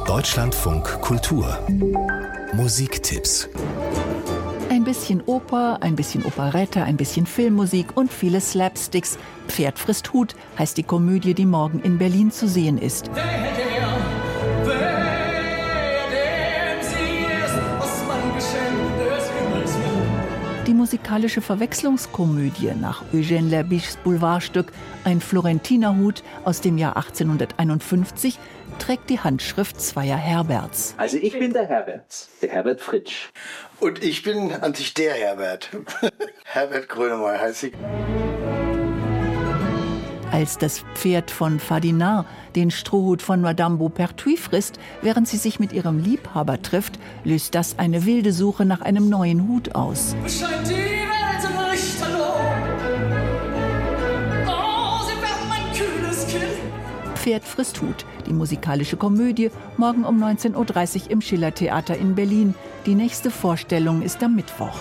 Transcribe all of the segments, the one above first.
Deutschlandfunk Kultur Musiktipps. Ein bisschen Oper, ein bisschen Operette, ein bisschen Filmmusik und viele Slapsticks. Pferd frisst Hut heißt die Komödie, die morgen in Berlin zu sehen ist. Die musikalische Verwechslungskomödie nach Eugène Labiches Boulevardstück Ein Florentinerhut aus dem Jahr 1851 trägt die Handschrift zweier Herberts. Also ich bin der Herbert Fritsch. Und ich bin an sich der Herbert. Herbert Grönemeyer heiße ich. Als das Pferd von Ferdinand den Strohhut von Madame Beaupertuis frisst, während sie sich mit ihrem Liebhaber trifft, löst das eine wilde Suche nach einem neuen Hut aus. Scheint die Welt lichterloh. Oh, sie wird mein kühles Kind. Pferd frisst Hut, die musikalische Komödie, morgen um 19.30 Uhr im Schillertheater in Berlin. Die nächste Vorstellung ist am Mittwoch.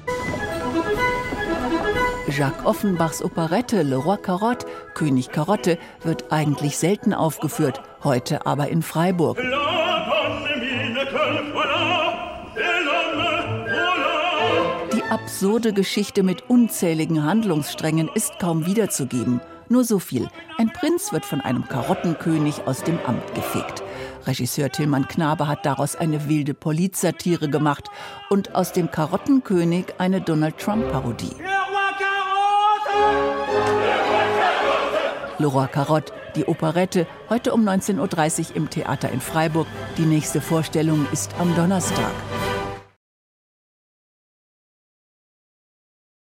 Jacques Offenbachs Operette Le Roi Carotte, König Karotte, wird eigentlich selten aufgeführt, heute aber in Freiburg. Die absurde Geschichte mit unzähligen Handlungssträngen ist kaum wiederzugeben. Nur so viel: Ein Prinz wird von einem Karottenkönig aus dem Amt gefegt. Regisseur Tilman Knabe hat daraus eine wilde Polizsatire gemacht und aus dem Karottenkönig eine Donald-Trump-Parodie. Le Roi Carotte, die Operette, heute um 19.30 Uhr im Theater in Freiburg. Die nächste Vorstellung ist am Donnerstag.